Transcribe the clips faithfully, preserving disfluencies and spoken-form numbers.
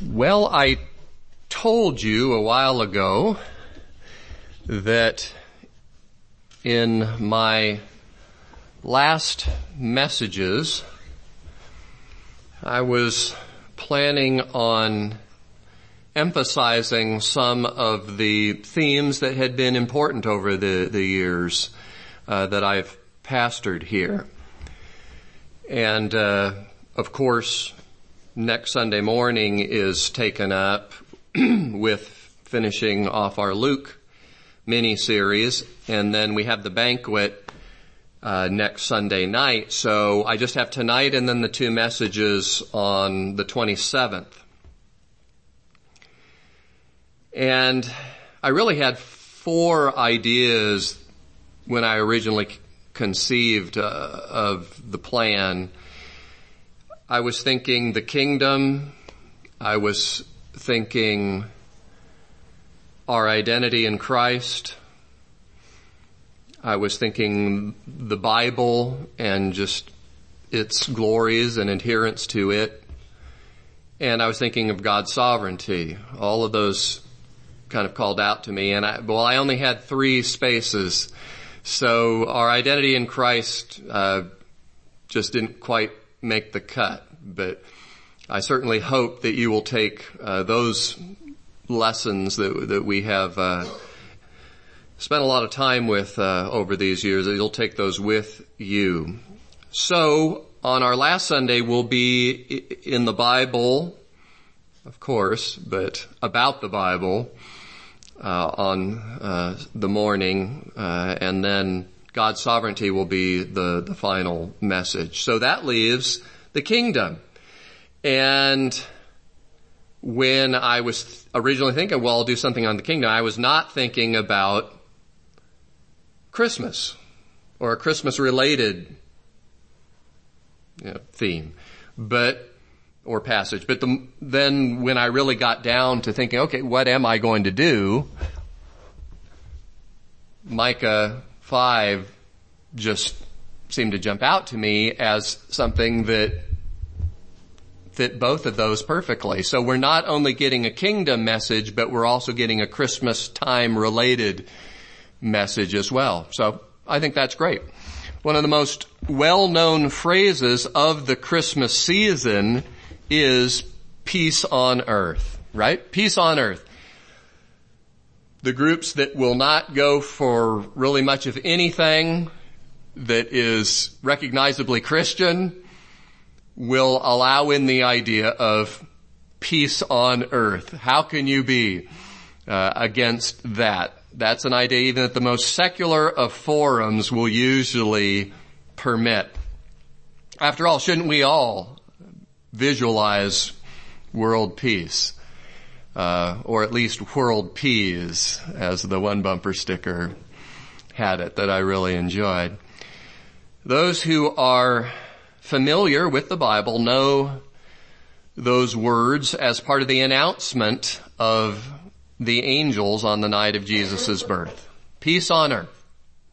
Well, I told you a while ago that in my last messages, I was planning on emphasizing some of the themes that had been important over the, the years uh, that I've pastored here. And, uh, of course, next Sunday morning is taken up with finishing off our Luke mini-series, and then we have the banquet uh, next Sunday night. So I just have tonight and then the two messages on the twenty-seventh. And I really had four ideas when I originally conceived uh, of the plan. I was thinking the kingdom. I was thinking our identity in Christ. I was thinking the Bible and just its glories and adherence to it. And I was thinking of God's sovereignty. All of those kind of called out to me. And I, well, I only had three spaces. So our identity in Christ uh, just didn't quite make the cut. But I certainly hope that you will take uh, those lessons that that we have uh, spent a lot of time with uh, over these years, that you'll take those with you. So on our last Sunday, we'll be in the Bible, of course, but about the Bible uh, on uh, the morning, uh, and then God's sovereignty will be the, the final message. So that leaves the kingdom. And when I was originally thinking, well, I'll do something on the kingdom, I was not thinking about Christmas or a Christmas-related you know, theme, but or passage. But the, then when I really got down to thinking, okay, what am I going to do? Micah five just seemed to jump out to me as something that fit both of those perfectly. So we're not only getting a kingdom message, but we're also getting a Christmas time related message as well. So I think that's great. One of the most well-known phrases of the Christmas season is peace on earth, right? Peace on earth. The groups that will not go for really much of anything that is recognizably Christian will allow in the idea of peace on earth. How can you be uh, against that? That's an idea even that the most secular of forums will usually permit. After all, shouldn't we all visualize world peace? Uh, or at least world peas, as the one bumper sticker had it that I really enjoyed. Those who are familiar with the Bible know those words as part of the announcement of the angels on the night of Jesus' birth. Peace on earth.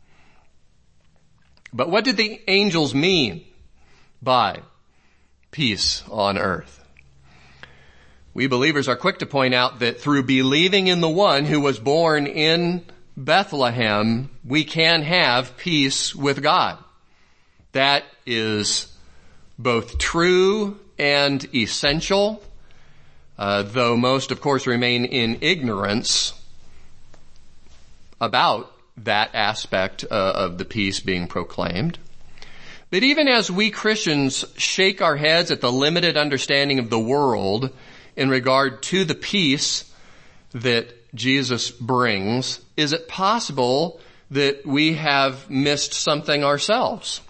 But what did the angels mean by peace on earth? We believers are quick to point out that through believing in the one who was born in Bethlehem, we can have peace with God. That is both true and essential, uh, though most, of course, remain in ignorance about that aspect uh, of the peace being proclaimed. But even as we Christians shake our heads at the limited understanding of the world in regard to the peace that Jesus brings, is it possible that we have missed something ourselves?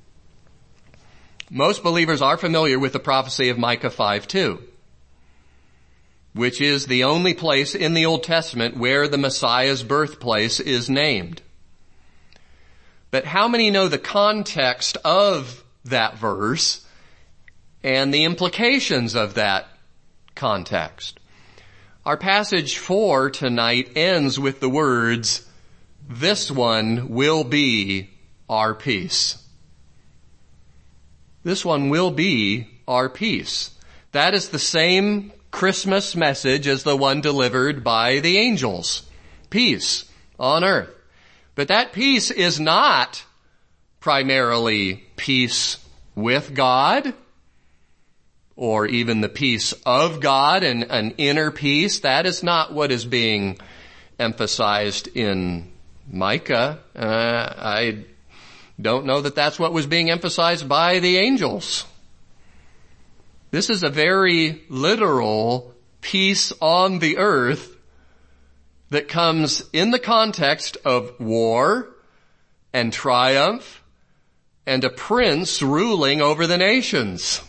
Most believers are familiar with the prophecy of Micah five two, which is the only place in the Old Testament where the Messiah's birthplace is named. But how many know the context of that verse and the implications of that context? Our passage for tonight ends with the words, "This one will be our peace." This one will be our peace. That is the same Christmas message as the one delivered by the angels. Peace on earth. But that peace is not primarily peace with God, or even the peace of God and an inner peace. That is not what is being emphasized in Micah. Uh, I don't know that that's what was being emphasized by the angels. This is a very literal peace on the earth that comes in the context of war and triumph and a prince ruling over the nations.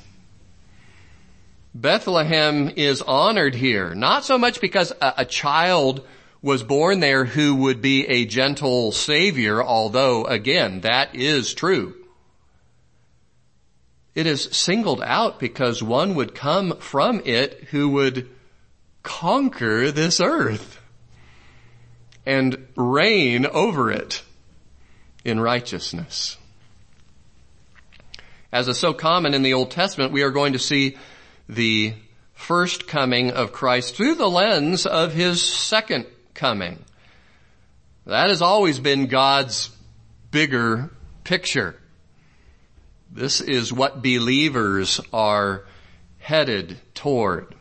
Bethlehem is honored here, not so much because a, a child was born there who would be a gentle savior, although, again, that is true. It is singled out because one would come from it who would conquer this earth and reign over it in righteousness. As is so common in the Old Testament, we are going to see the first coming of Christ through the lens of his second coming. That has always been God's bigger picture. This is what believers are headed toward.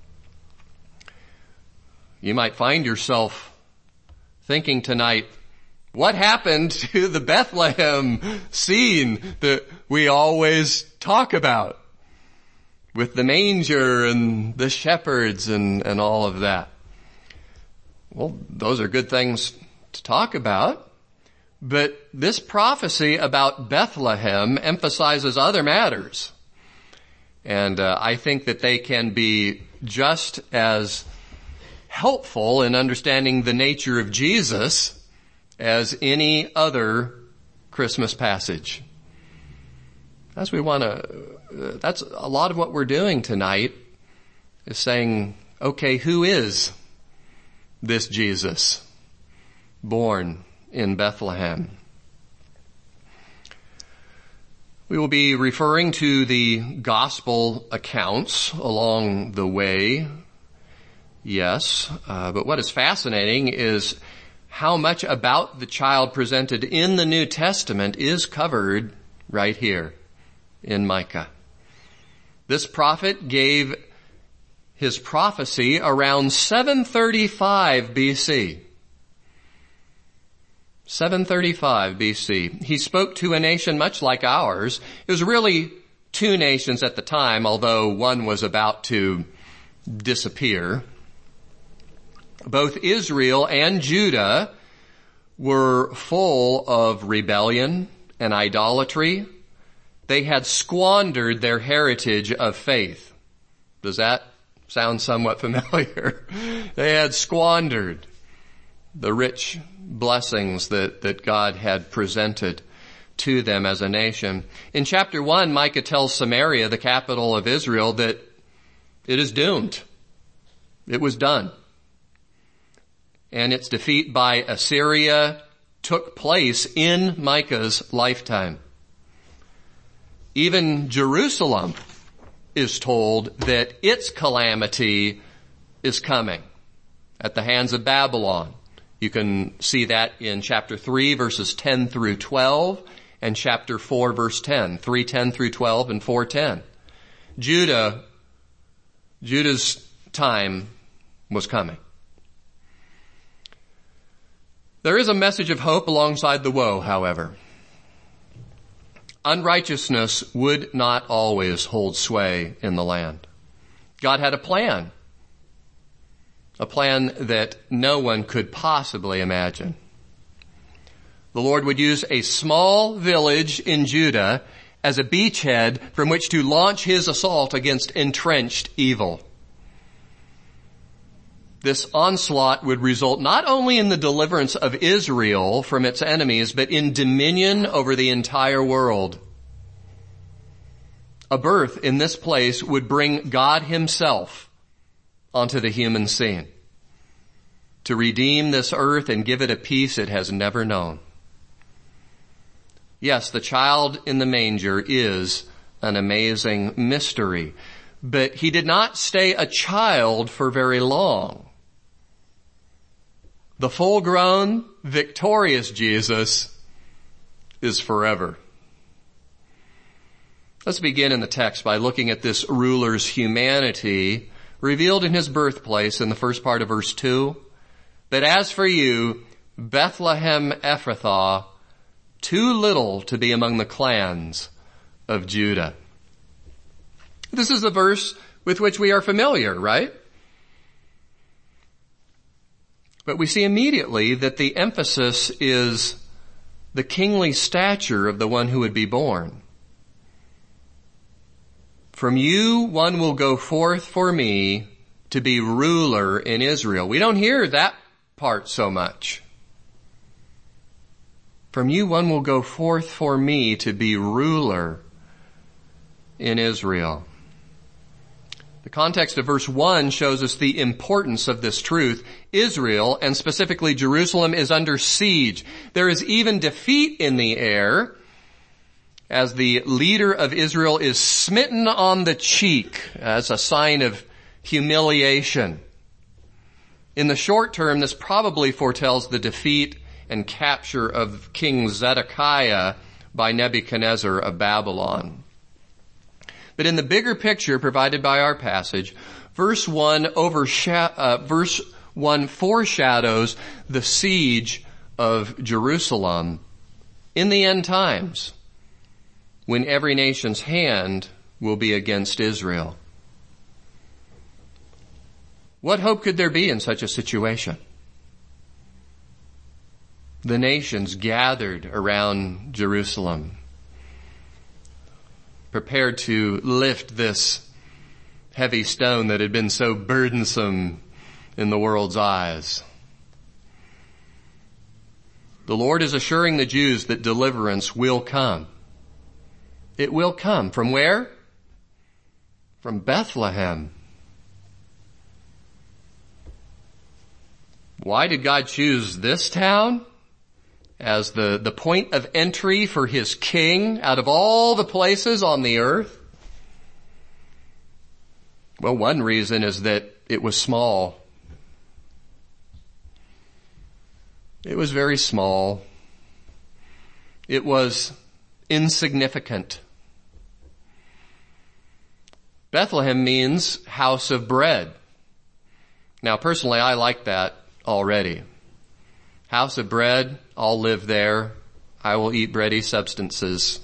You might find yourself thinking tonight, what happened to the Bethlehem scene that we always talk about with the manger and the shepherds and, and all of that? Well, those are good things to talk about. But this prophecy about Bethlehem emphasizes other matters. And uh, I think that they can be just as helpful in understanding the nature of Jesus as any other Christmas passage. As we want to, uh, that's a lot of what we're doing tonight, is saying, okay, who is this Jesus born in Bethlehem? We will be referring to the gospel accounts along the way, yes, uh, but what is fascinating is how much about the child presented in the New Testament is covered right here in Micah. This prophet gave his prophecy around seven thirty-five B C. seven thirty-five B C. He spoke to a nation much like ours. It was really two nations at the time, although one was about to disappear. Both Israel and Judah were full of rebellion and idolatry. They had squandered their heritage of faith. Does that sound somewhat familiar? They had squandered the rich blessings that, that God had presented to them as a nation. In chapter one, Micah tells Samaria, the capital of Israel, that it is doomed. It was done. And its defeat by Assyria took place in Micah's lifetime. Even Jerusalem is told that its calamity is coming at the hands of Babylon. You can see that in chapter three, verses ten through twelve, and chapter four, verse ten. three ten through twelve and four ten. Judah, Judah's time was coming. There is a message of hope alongside the woe, however. Unrighteousness would not always hold sway in the land. God had a plan. A plan that no one could possibly imagine. The Lord would use a small village in Judah as a beachhead from which to launch his assault against entrenched evil. This onslaught would result not only in the deliverance of Israel from its enemies, but in dominion over the entire world. A birth in this place would bring God himself onto the human scene to redeem this earth and give it a peace it has never known. Yes, the child in the manger is an amazing mystery, but he did not stay a child for very long. The full-grown, victorious Jesus is forever. Let's begin in the text by looking at this ruler's humanity revealed in his birthplace in the first part of verse two. But as for you, Bethlehem Ephrathah, too little to be among the clans of Judah. This is a verse with which we are familiar, right? But we see immediately that the emphasis is the kingly stature of the one who would be born. From you one will go forth for me to be ruler in Israel. We don't hear that part so much. From you one will go forth for me to be ruler in Israel. The context of verse one shows us the importance of this truth. Israel, and specifically Jerusalem, is under siege. There is even defeat in the air as the leader of Israel is smitten on the cheek as a sign of humiliation. In the short term, this probably foretells the defeat and capture of King Zedekiah by Nebuchadnezzar of Babylon. But in the bigger picture provided by our passage, verse one overshadows, uh, verse one foreshadows the siege of Jerusalem in the end times, when every nation's hand will be against Israel. What hope could there be in such a situation? The nations gathered around Jerusalem, prepared to lift this heavy stone that had been so burdensome in the world's eyes. The Lord is assuring the Jews that deliverance will come. It will come. From where? From Bethlehem. Why did God choose this town as the, the point of entry for his king out of all the places on the earth? Well, one reason is that it was small. It was very small. It was insignificant. Bethlehem means house of bread. Now, personally, I like that already. House of bread, I'll live there. I will eat bready substances.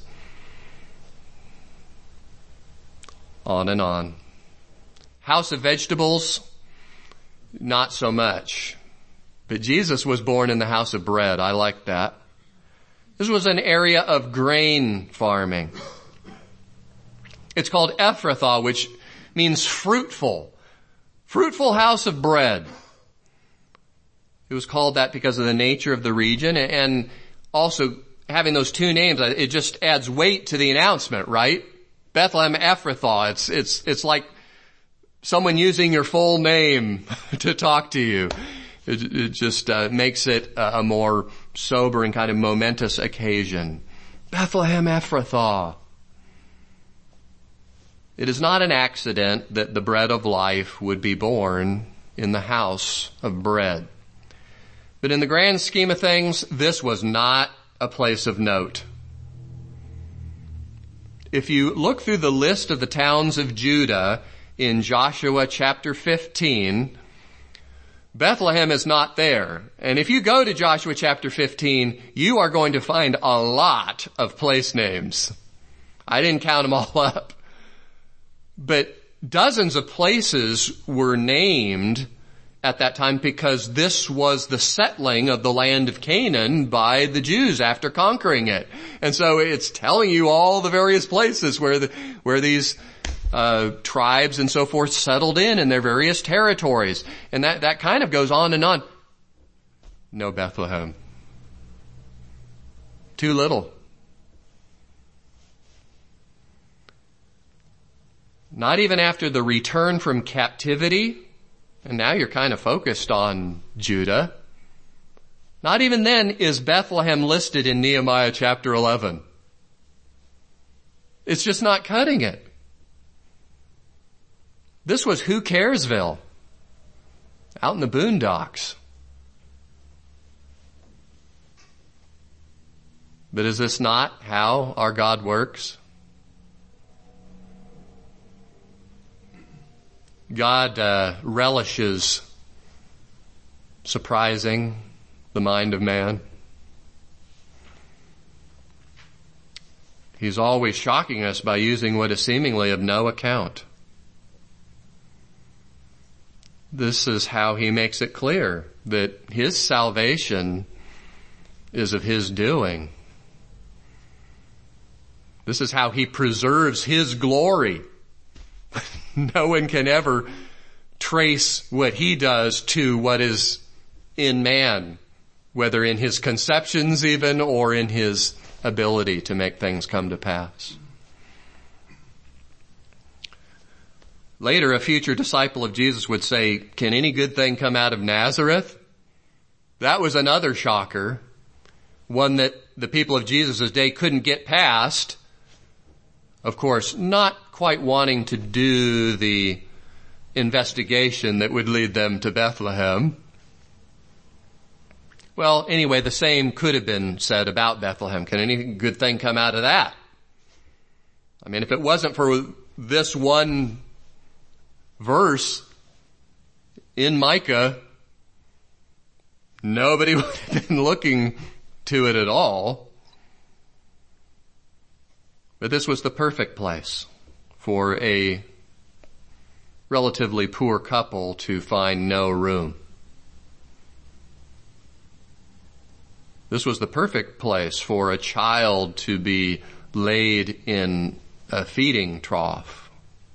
On and on. House of vegetables, not so much. But Jesus was born in the house of bread. I like that. This was an area of grain farming. It's called Ephrathah, which means fruitful. Fruitful house of bread. It was called that because of the nature of the region, and also having those two names, it just adds weight to the announcement, right? Bethlehem Ephrathah. It's, it's, it's like someone using your full name to talk to you. It, it just uh, makes it a, a more sober and kind of momentous occasion. Bethlehem Ephrathah. It is not an accident that the bread of life would be born in the house of bread. But in the grand scheme of things, this was not a place of note. If you look through the list of the towns of Judah in Joshua chapter fifteen, Bethlehem is not there. And if you go to Joshua chapter fifteen, you are going to find a lot of place names. I didn't count them all up. But dozens of places were named at that time because this was the settling of the land of Canaan by the Jews after conquering it. And so it's telling you all the various places where the, where these uh tribes and so forth settled in in their various territories. And that, that kind of goes on and on. No Bethlehem. Too little. Not even after the return from captivity, and now you're kind of focused on Judah. Not even then is Bethlehem listed in Nehemiah chapter eleven. It's just not cutting it. This was Who Caresville, out in the boondocks. But is this not how our God works? God uh, relishes surprising the mind of man. He's always shocking us by using what is seemingly of no account. This is how he makes it clear that his salvation is of his doing. This is how he preserves his glory. No one can ever trace what he does to what is in man, whether in his conceptions even or in his ability to make things come to pass. Later, a future disciple of Jesus would say, "Can any good thing come out of Nazareth?" That was another shocker, one that the people of Jesus' day couldn't get past. Of course, not quite wanting to do the investigation that would lead them to Bethlehem. Well, anyway, the same could have been said about Bethlehem. Can any good thing come out of that? I mean, if it wasn't for this one verse in Micah, nobody would have been looking to it at all. But this was the perfect place for a relatively poor couple to find no room. This was the perfect place for a child to be laid in a feeding trough.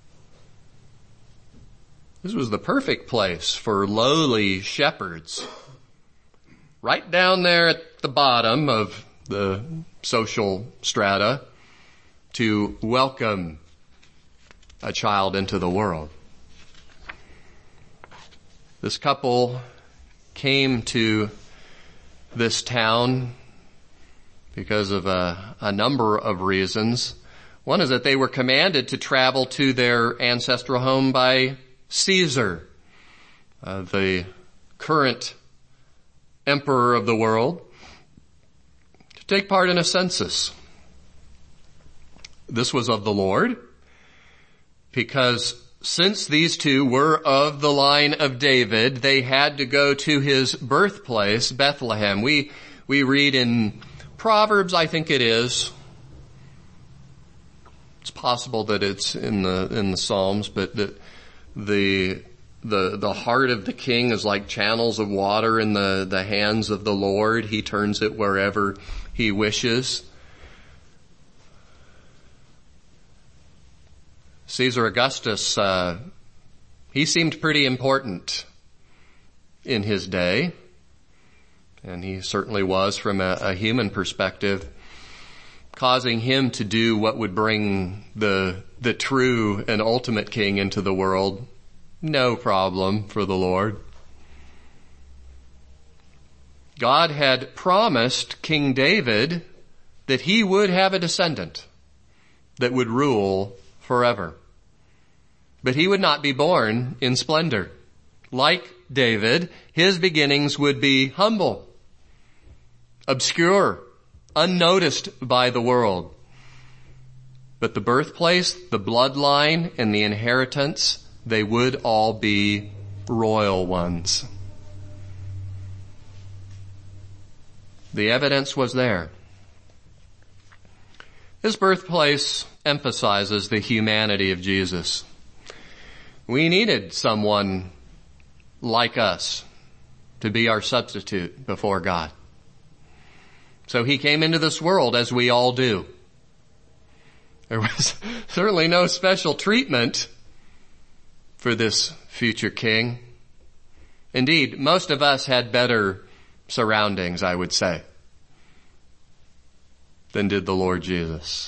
This was the perfect place for lowly shepherds, right down there at the bottom of the social strata, to welcome a child into the world. This couple came to this town because of a, a number of reasons. One is that they were commanded to travel to their ancestral home by Caesar, uh, the current emperor of the world, to take part in a census. This was of the Lord, because since these two were of the line of David, they had to go to his birthplace, Bethlehem. We, we read in Proverbs, I think it is. It's possible that it's in the, in the Psalms, but that the, the, the heart of the king is like channels of water in the, the hands of the Lord. He turns it wherever he wishes. Caesar Augustus, uh, he seemed pretty important in his day, and he certainly was from a, a human perspective, causing him to do what would bring the the true and ultimate king into the world. No problem for the Lord. God had promised King David that he would have a descendant that would rule forever. But he would not be born in splendor. Like David, his beginnings would be humble, obscure, unnoticed by the world. But the birthplace, the bloodline, and the inheritance, they would all be royal ones. The evidence was there. His birthplace emphasizes the humanity of Jesus. We needed someone like us to be our substitute before God. So he came into this world as we all do. There was certainly no special treatment for this future king. Indeed, most of us had better surroundings, I would say, than did the Lord Jesus.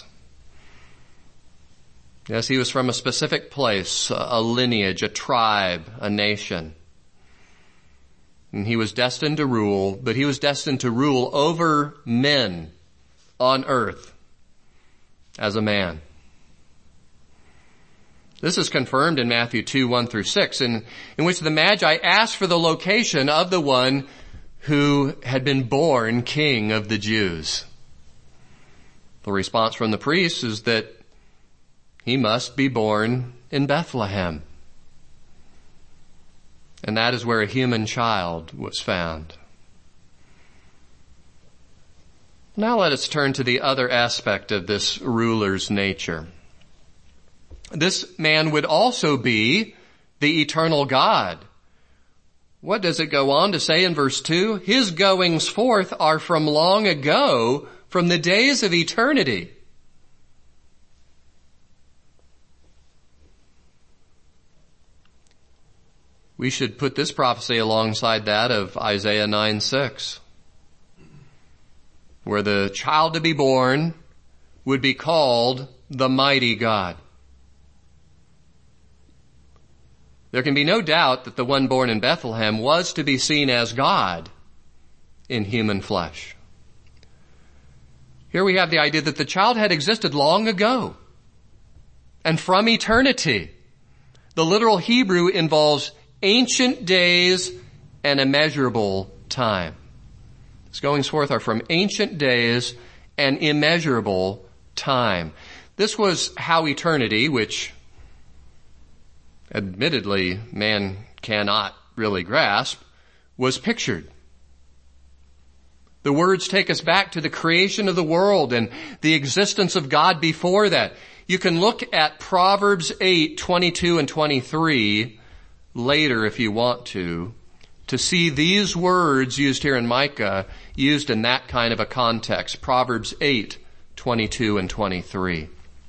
Yes, he was from a specific place, a lineage, a tribe, a nation. And he was destined to rule, but he was destined to rule over men on earth as a man. This is confirmed in Matthew two, one through six, in, in which the Magi asked for the location of the one who had been born King of the Jews. The response from the priests is that he must be born in Bethlehem. And that is where a human child was found. Now let us turn to the other aspect of this ruler's nature. This man would also be the eternal God. What does it go on to say in verse two? His goings forth are from long ago, from the days of eternity. We should put this prophecy alongside that of Isaiah nine six, where the child to be born would be called the mighty God. There can be no doubt that the one born in Bethlehem was to be seen as God in human flesh. Here we have the idea that the child had existed long ago and from eternity. The literal Hebrew involves ancient days and immeasurable time. His goings forth are from ancient days and immeasurable time. This was how eternity, which admittedly man cannot really grasp, was pictured. The words take us back to the creation of the world and the existence of God before that. You can look at Proverbs eight, twenty-two and twenty-three later if you want to, to see these words used here in Micah used in that kind of a context. Proverbs eight, twenty-two and twenty-three.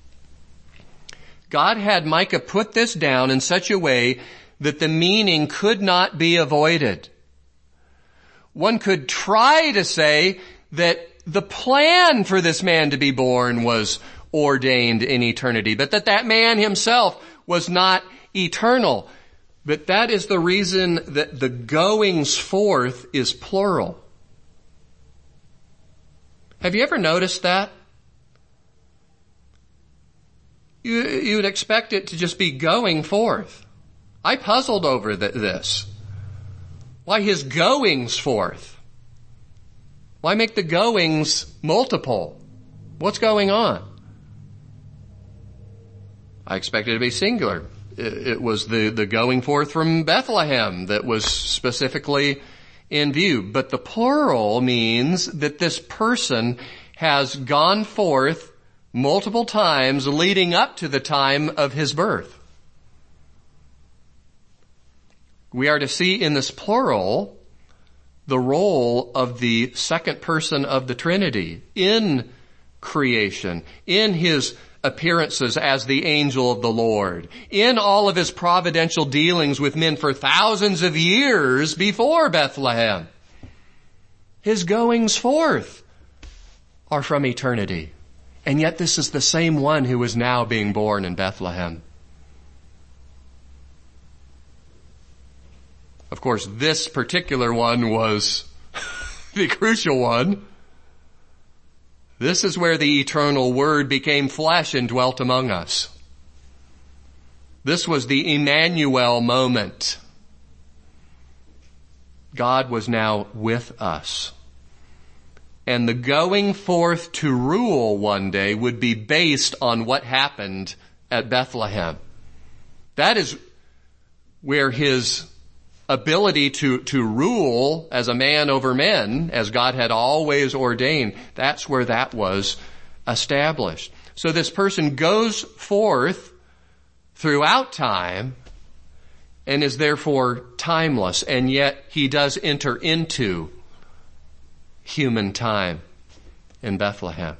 God had Micah put this down in such a way that the meaning could not be avoided. One could try to say that the plan for this man to be born was ordained in eternity, but that that man himself was not eternal. But that is the reason that the goings forth is plural. Have you ever noticed that? You, you would expect it to just be going forth. I puzzled over th- this. Why his goings forth? Why make the goings multiple? What's going on? I expected it to be singular. It, it was the, the going forth from Bethlehem that was specifically in view. But the plural means that this person has gone forth multiple times leading up to the time of his birth. We are to see in this plural the role of the second person of the Trinity in creation, in his appearances as the angel of the Lord, in all of his providential dealings with men for thousands of years before Bethlehem. His goings forth are from eternity. And yet this is the same one who is now being born in Bethlehem. Of course, this particular one was the crucial one. This is where the eternal Word became flesh and dwelt among us. This was the Emmanuel moment. God was now with us. And the going forth to rule one day would be based on what happened at Bethlehem. That is where his ability to, to rule as a man over men, as God had always ordained, that's where that was established. So this person goes forth throughout time and is therefore timeless, and yet he does enter into human time in Bethlehem.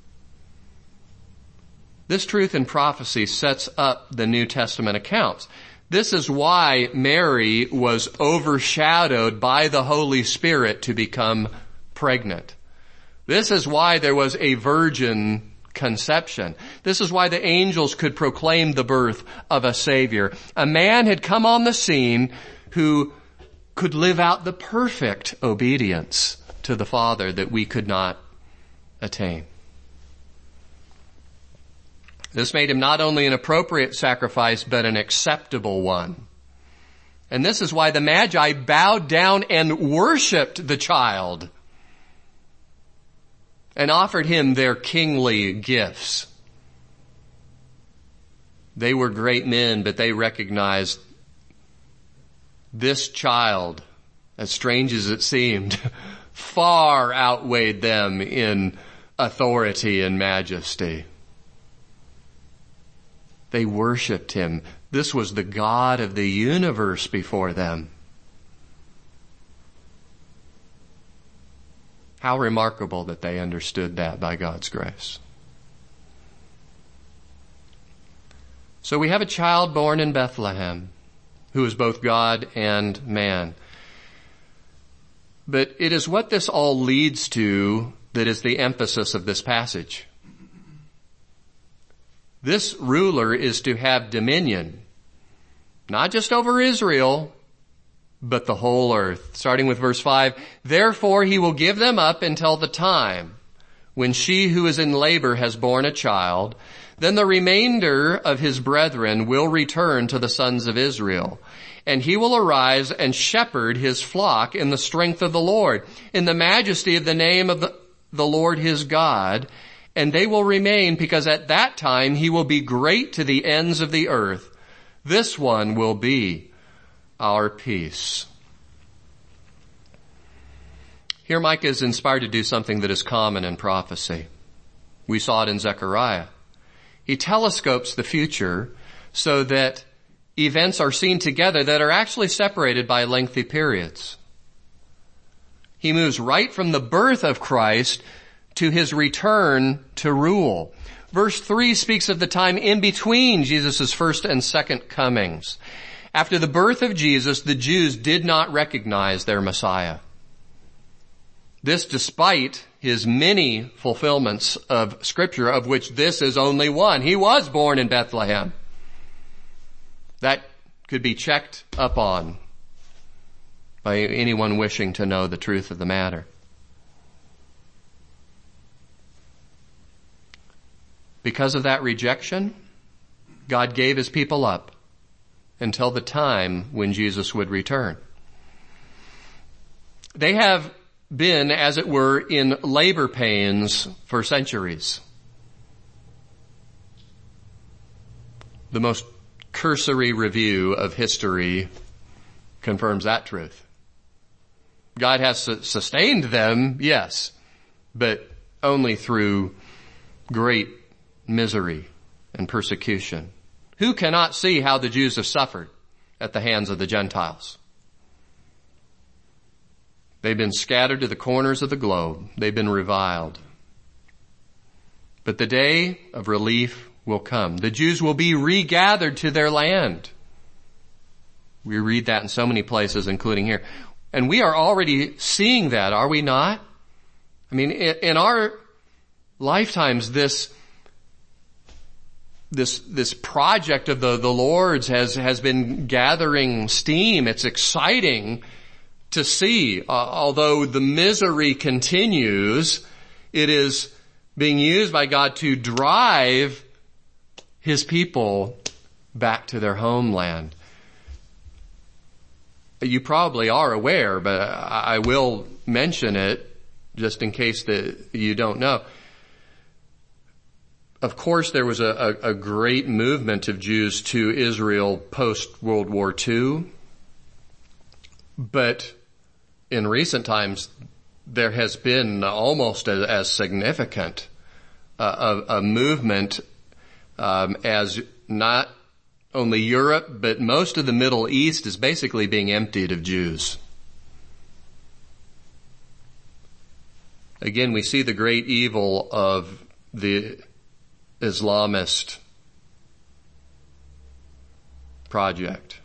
This truth in prophecy sets up the New Testament accounts. This is why Mary was overshadowed by the Holy Spirit to become pregnant. This is why there was a virgin conception. This is why the angels could proclaim the birth of a Savior. A man had come on the scene who could live out the perfect obedience to the Father that we could not attain. This made him not only an appropriate sacrifice, but an acceptable one. And this is why the Magi bowed down and worshiped the child and offered him their kingly gifts. They were great men, but they recognized this child, as strange as it seemed, far outweighed them in authority and majesty. They worshiped him. This was the God of the universe before them. How remarkable that they understood that by God's grace. So we have a child born in Bethlehem who is both God and man. But it is what this all leads to that is the emphasis of this passage. This ruler is to have dominion, not just over Israel, but the whole earth. Starting with verse five, therefore he will give them up until the time when she who is in labor has borne a child. Then the remainder of his brethren will return to the sons of Israel, and he will arise and shepherd his flock in the strength of the Lord, in the majesty of the name of the, the Lord his God, and they will remain, because at that time he will be great to the ends of the earth. This one will be our peace. Here Micah is inspired to do something that is common in prophecy. We saw it in Zechariah. He telescopes the future so that events are seen together that are actually separated by lengthy periods. He moves right from the birth of Christ to his return to rule. Verse three speaks of the time in between Jesus' first and second comings. After the birth of Jesus, the Jews did not recognize their Messiah. This despite his many fulfillments of Scripture, of which this is only one. He was born in Bethlehem. That could be checked up on by anyone wishing to know the truth of the matter. Because of that rejection, God gave his people up until the time when Jesus would return. They have been, as it were, in labor pains for centuries. The most cursory review of history confirms that truth. God has sustained them, yes, but only through great misery and persecution. Who cannot see how the Jews have suffered at the hands of the Gentiles? They've been scattered to the corners of the globe. They've been reviled. But the day of relief will come. The Jews will be regathered to their land. We read that in so many places, including here. And we are already seeing that, are we not? I mean, in our lifetimes, this This, this project of the, the Lord's has, has been gathering steam. It's exciting to see. Uh, although the misery continues, it is being used by God to drive his people back to their homeland. You probably are aware, but I will mention it just in case that you don't know. Of course, there was a, a, a great movement of Jews to Israel post-World War Two. But in recent times, there has been almost as, as significant uh, a, a movement um, as not only Europe, but most of the Middle East is basically being emptied of Jews. Again, we see the great evil of the Islamist project.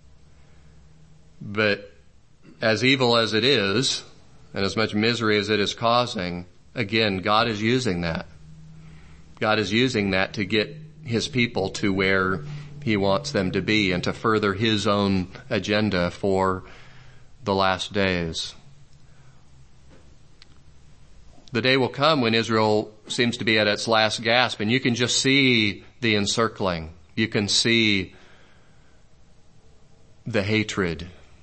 But as evil as it is, and as much misery as it is causing, again, God is using that. God is using that to get his people to where he wants them to be and to further his own agenda for the last days. The day will come when Israel seems to be at its last gasp, and you can just see the encircling. You can see the hatred.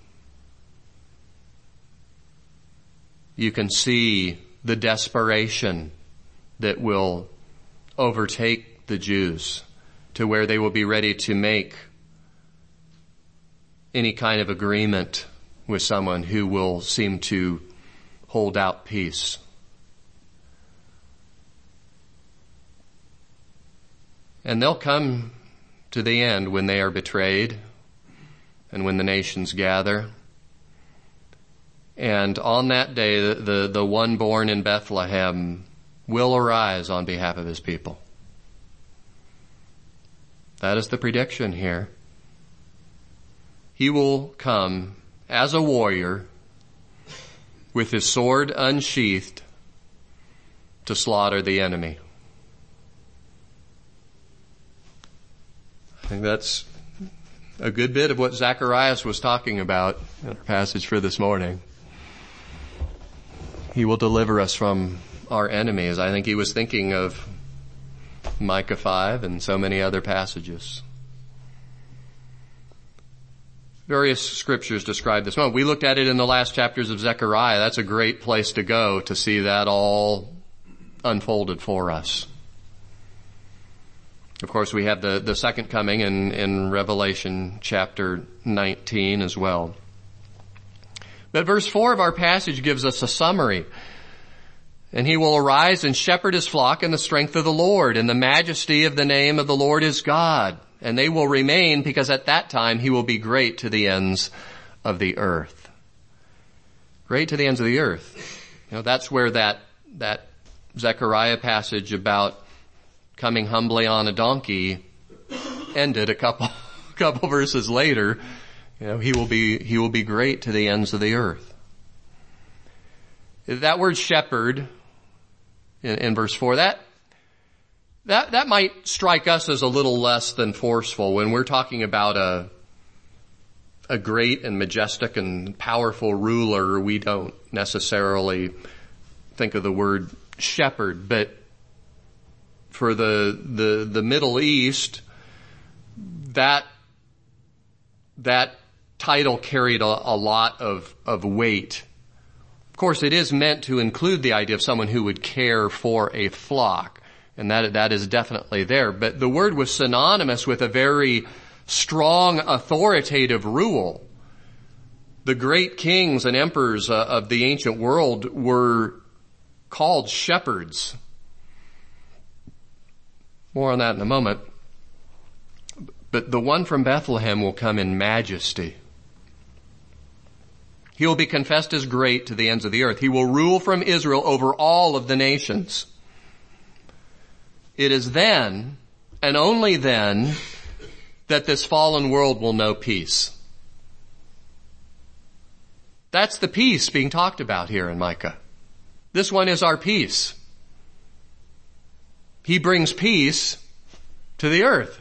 You can see the desperation that will overtake the Jews to where they will be ready to make any kind of agreement with someone who will seem to hold out peace. And they'll come to the end when they are betrayed and when the nations gather. And on that day, the, the, the one born in Bethlehem will arise on behalf of his people. That is the prediction here. He will come as a warrior with his sword unsheathed to slaughter the enemy. I think that's a good bit of what Zacharias was talking about in our passage for this morning. He will deliver us from our enemies. I think he was thinking of Micah five and so many other passages. Various scriptures describe this moment. We looked at it in the last chapters of Zechariah. That's a great place to go to see that all unfolded for us. Of course, we have the, the second coming in, in Revelation chapter nineteen as well. But verse four of our passage gives us a summary. And he will arise and shepherd his flock in the strength of the Lord, and the majesty of the name of the Lord is God. And they will remain because at that time he will be great to the ends of the earth. Great to the ends of the earth. You know, that's where that, that Zechariah passage about coming humbly on a donkey ended a couple, couple verses later. You know, he will be, he will be great to the ends of the earth. That word shepherd in, in verse four, that, that, that might strike us as a little less than forceful when we're talking about a, a great and majestic and powerful ruler. We don't necessarily think of the word shepherd, but for the, the, the Middle East, that, that title carried a, a lot of, of weight. Of course, it is meant to include the idea of someone who would care for a flock, and that, that is definitely there. But the word was synonymous with a very strong, authoritative rule. The great kings and emperors uh, of the ancient world were called shepherds. More on that in a moment. But the one from Bethlehem will come in majesty. He will be confessed as great to the ends of the earth. He will rule from Israel over all of the nations. It is then, and only then, that this fallen world will know peace. That's the peace being talked about here in Micah. This one is our peace. He brings peace to the earth.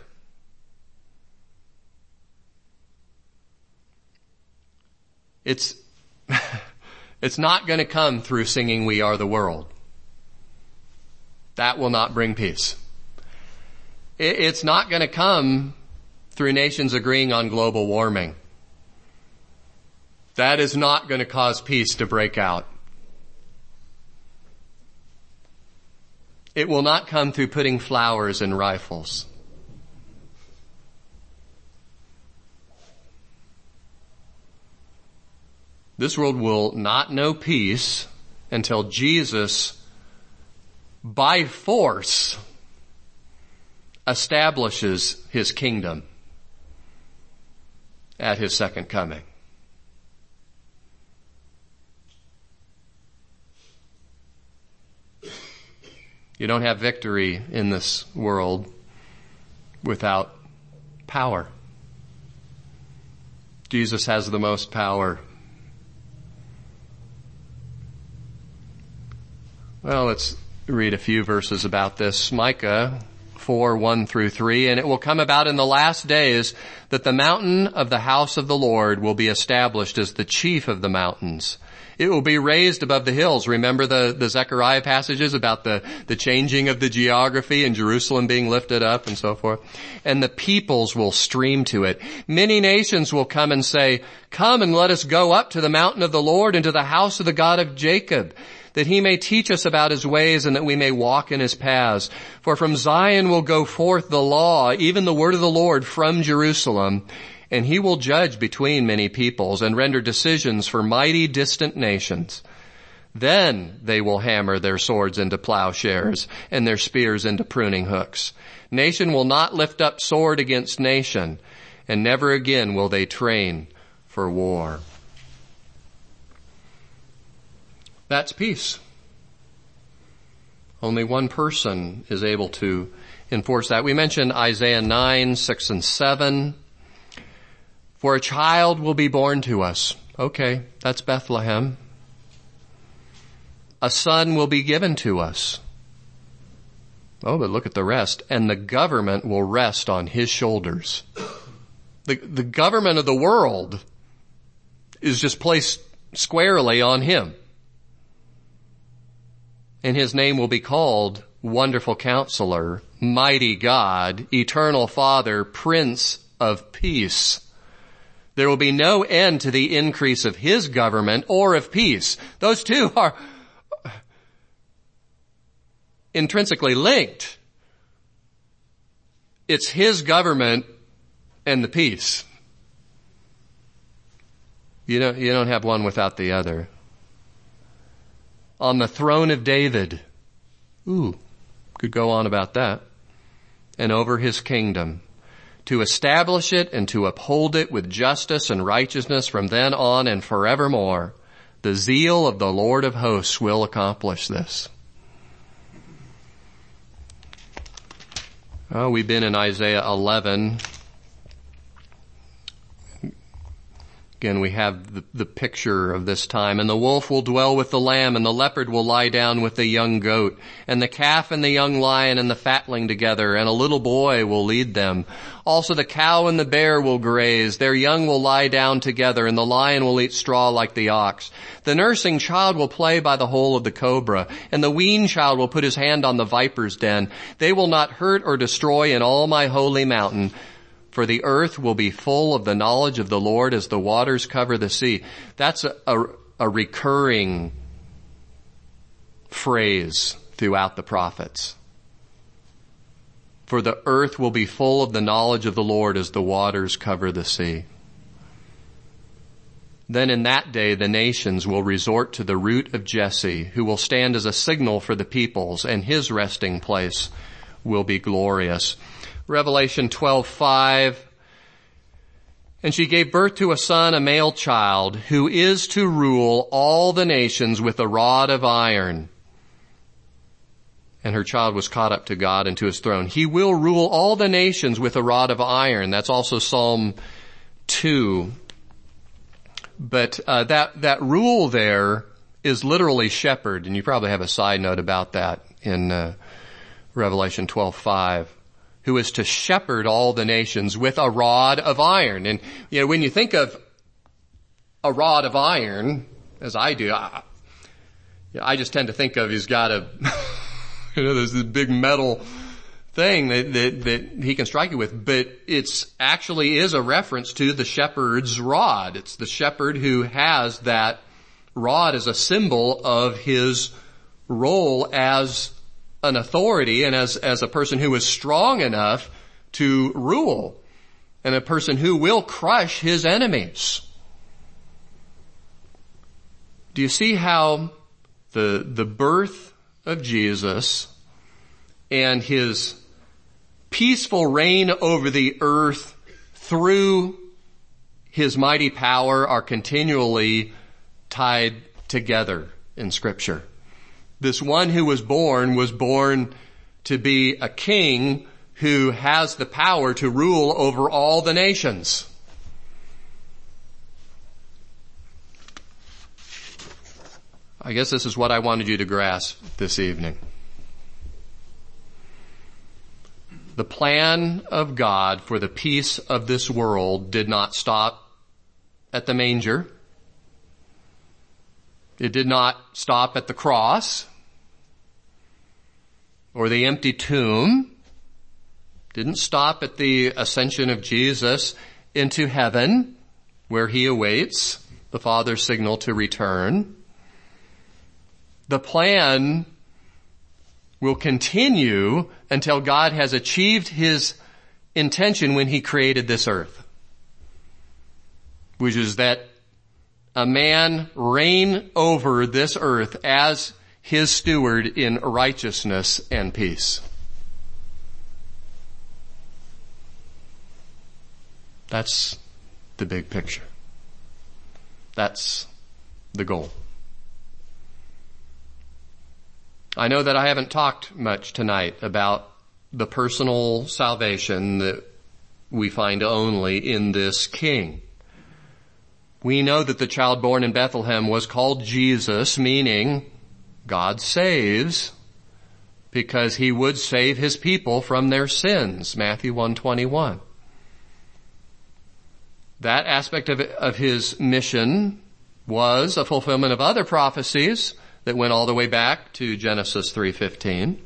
It's, it's not going to come through singing "We Are the World." That will not bring peace. It, it's not going to come through nations agreeing on global warming. That is not going to cause peace to break out. It will not come through putting flowers in rifles. This world will not know peace until Jesus, by force, establishes his kingdom at his second coming. You don't have victory in this world without power. Jesus has the most power. Well, let's read a few verses about this. Micah four, one through three. And it will come about in the last days that the mountain of the house of the Lord will be established as the chief of the mountains. It will be raised above the hills. Remember the, the Zechariah passages about the, the changing of the geography and Jerusalem being lifted up and so forth. And the peoples will stream to it. Many nations will come and say, come and let us go up to the mountain of the Lord and to the house of the God of Jacob, that he may teach us about his ways and that we may walk in his paths. For from Zion will go forth the law, even the word of the Lord from Jerusalem. And he will judge between many peoples and render decisions for mighty distant nations. Then they will hammer their swords into plowshares and their spears into pruning hooks. Nation will not lift up sword against nation, and never again will they train for war. That's peace. Only one person is able to enforce that. We mentioned Isaiah nine, six, and seven. For a child will be born to us. Okay, that's Bethlehem. A son will be given to us. Oh, but look at the rest. And the government will rest on his shoulders. The, the government of the world is just placed squarely on him. And his name will be called Wonderful Counselor, Mighty God, Eternal Father, Prince of Peace. There will be no end to the increase of his government or of peace. Those two are intrinsically linked. It's his government and the peace. You don't, you don't have one without the other. On the throne of David. Ooh, could go on about that. And over his kingdom, to establish it and to uphold it with justice and righteousness from then on and forevermore. The zeal of the Lord of hosts will accomplish this. Oh, we've been in Isaiah eleven. Again, we have the, the picture of this time. And the wolf will dwell with the lamb, and the leopard will lie down with the young goat, and the calf and the young lion and the fatling together, and a little boy will lead them. Also the cow and the bear will graze. Their young will lie down together, and the lion will eat straw like the ox. The nursing child will play by the hole of the cobra, and the weaned child will put his hand on the viper's den. They will not hurt or destroy in all my holy mountain. For the earth will be full of the knowledge of the Lord as the waters cover the sea. That's a, a, a recurring phrase throughout the prophets. For the earth will be full of the knowledge of the Lord as the waters cover the sea. Then in that day the nations will resort to the root of Jesse, who will stand as a signal for the peoples, and his resting place will be glorious. Revelation twelve five. And she gave birth to a son, a male child, who is to rule all the nations with a rod of iron. And her child was caught up to God and to his throne. He will rule all the nations with a rod of iron. That's also Psalm two. But uh, that that rule there is literally shepherd, and you probably have a side note about that in uh, Revelation twelve five. Who is to shepherd all the nations with a rod of iron. And, you know, when you think of a rod of iron, as I do, I, I just tend to think of he's got a, you know, there's this big metal thing that, that, that he can strike you with. But it's actually is a reference to the shepherd's rod. It's the shepherd who has that rod as a symbol of his role as an authority and as, as a person who is strong enough to rule, and a person who will crush his enemies. Do you see how the, the birth of Jesus and his peaceful reign over the earth through his mighty power are continually tied together in Scripture? This one who was born was born to be a king who has the power to rule over all the nations. I guess this is what I wanted you to grasp this evening. The plan of God for the peace of this world did not stop at the manger. It did not stop at the cross or the empty tomb. Didn't stop at the ascension of Jesus into heaven, where he awaits the Father's signal to return. The plan will continue until God has achieved his intention when he created this earth, which is that a man reign over this earth as his steward in righteousness and peace. That's the big picture. That's the goal. I know that I haven't talked much tonight about the personal salvation that we find only in this King. We know that the child born in Bethlehem was called Jesus, meaning God saves, because he would save his people from their sins, Matthew one twenty-one. That aspect of, of his mission was a fulfillment of other prophecies that went all the way back to Genesis three fifteen.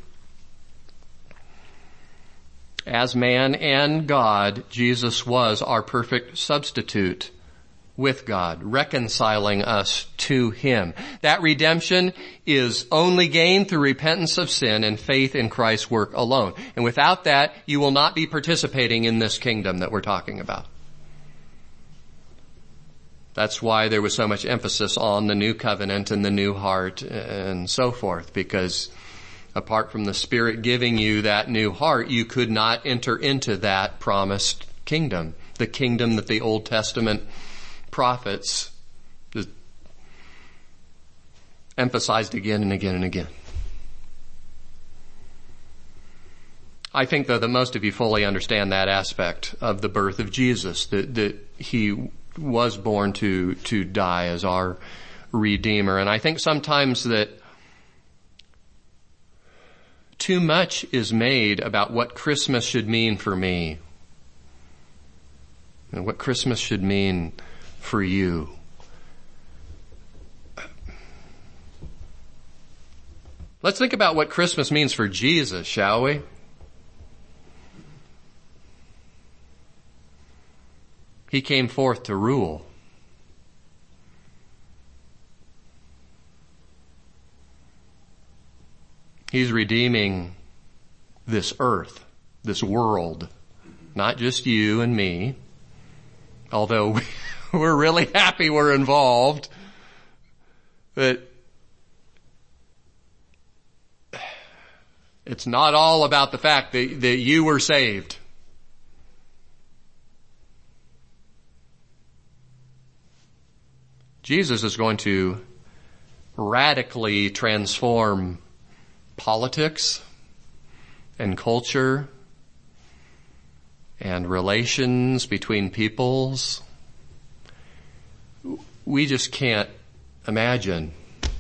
As man and God, Jesus was our perfect substitute with God, reconciling us to him. That redemption is only gained through repentance of sin and faith in Christ's work alone. And without that, you will not be participating in this kingdom that we're talking about. That's why there was so much emphasis on the new covenant and the new heart and so forth, because apart from the Spirit giving you that new heart, you could not enter into that promised kingdom, the kingdom that the Old Testament prophets emphasized again and again and again. I think, though, that most of you fully understand that aspect of the birth of Jesus, that, that he was born to, to die as our Redeemer. And I think sometimes that too much is made about what Christmas should mean for me and what Christmas should mean for you. Let's think about what Christmas means for Jesus, shall we? He came forth to rule. He's redeeming this earth, this world, not just you and me, although we're really happy we're involved. But it's not all about the fact that, that you were saved. Jesus is going to radically transform politics and culture and relations between peoples. We just can't imagine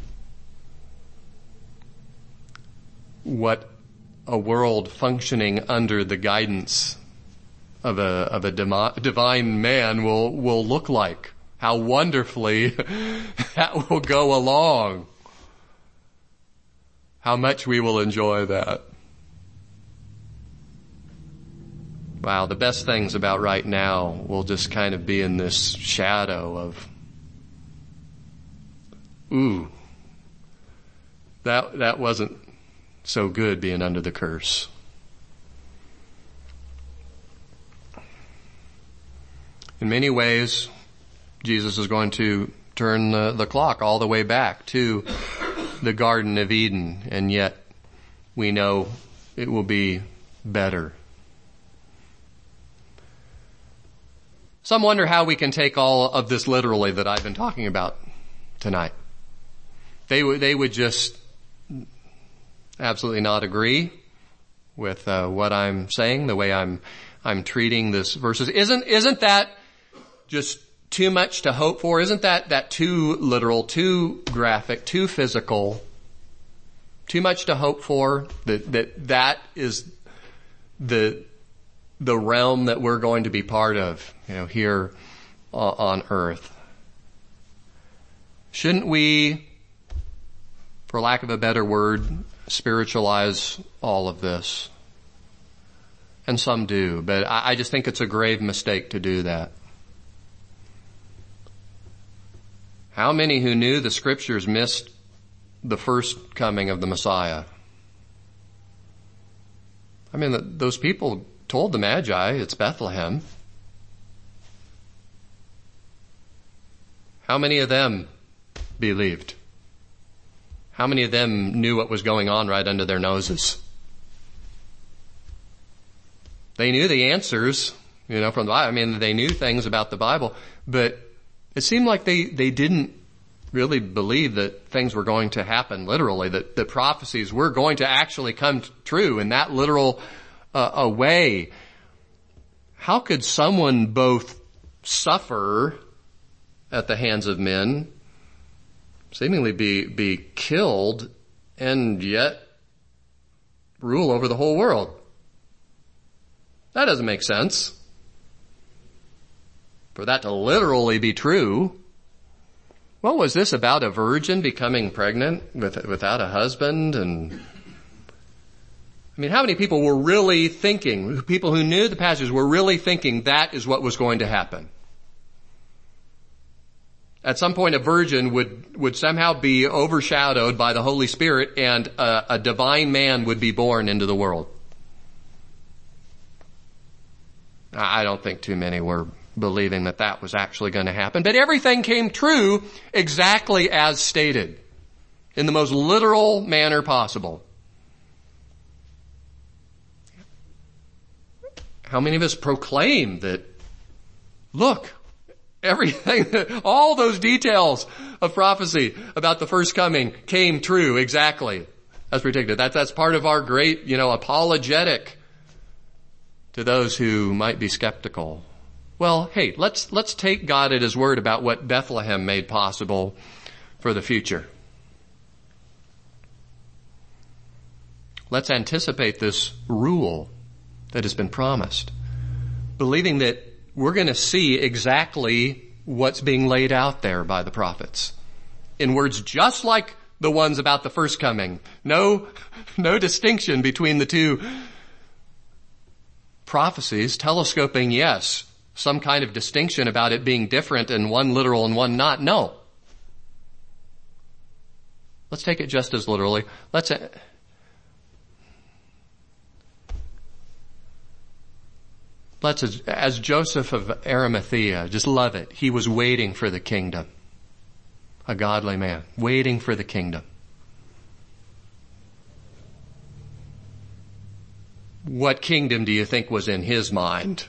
what a world functioning under the guidance of a of a divine man will will look like. How wonderfully that will go along. How much we will enjoy that. Wow, the best things about right now will just kind of be in this shadow of, ooh, that, that wasn't so good being under the curse. In many ways, Jesus is going to turn the, the clock all the way back to the Garden of Eden, and yet we know it will be better. Some wonder how we can take all of this literally that I've been talking about tonight. They would, they would just absolutely not agree with uh, what I'm saying, the way I'm I'm treating this verses. Isn't isn't that just too much to hope for? Isn't that, that too literal, too graphic, too physical? Too much to hope for? That, that, that is the, the realm that we're going to be part of, you know, here on earth. Shouldn't we, for lack of a better word, spiritualize all of this? And some do, but I just think it's a grave mistake to do that. How many who knew the scriptures missed the first coming of the Messiah? I mean, those people told the Magi, it's Bethlehem. How many of them believed? How many of them knew what was going on right under their noses? They knew the answers, you know, from the Bible. I mean, they knew things about the Bible, but it seemed like they, they didn't really believe that things were going to happen literally, that the prophecies were going to actually come t- true in that literal uh, a way. How could someone both suffer at the hands of men, seemingly be, be killed, and yet rule over the whole world? That doesn't make sense. For that to literally be true. What was this about a virgin becoming pregnant with, without a husband? And I mean, how many people were really thinking, people who knew the passages were really thinking that is what was going to happen? At some point, a virgin would, would somehow be overshadowed by the Holy Spirit, and a, a divine man would be born into the world. I don't think too many were believing that that was actually going to happen. But everything came true exactly as stated, in the most literal manner possible. How many of us proclaim that, look, everything, all those details of prophecy about the first coming came true exactly as predicted? That's, that's part of our great, you know, apologetic to those who might be skeptical. Well, hey, let's, let's take God at His word about what Bethlehem made possible for the future. Let's anticipate this rule that has been promised, believing that we're going to see exactly what's being laid out there by the prophets in words just like the ones about the first coming. No, no distinction between the two prophecies. Telescoping, yes. Some kind of distinction about it being different and one literal and one not. No. Let's take it just as literally. Let's, let's, as, as Joseph of Arimathea, just love it. He was waiting for the kingdom. A godly man, waiting for the kingdom. What kingdom do you think was in his mind?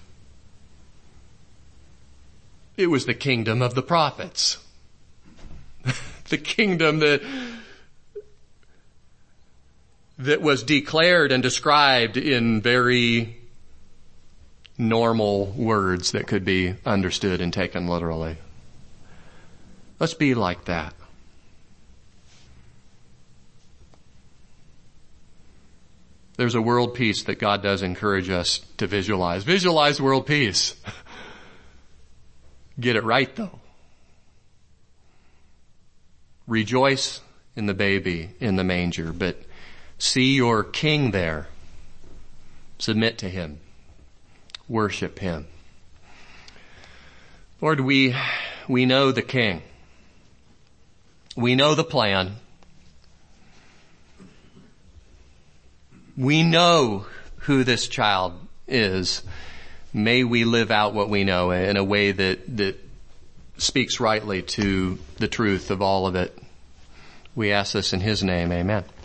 It was the kingdom of the prophets. The kingdom that, that was declared and described in very normal words that could be understood and taken literally. Let's be like that. There's a world peace that God does encourage us to visualize. Visualize world peace. Get it right, though. Rejoice in the baby in the manger, but see your King there. Submit to Him. Worship Him. Lord, we, we know the King. We know the plan. We know who this child is. May we live out what we know in a way that, that speaks rightly to the truth of all of it. We ask this in His name. Amen.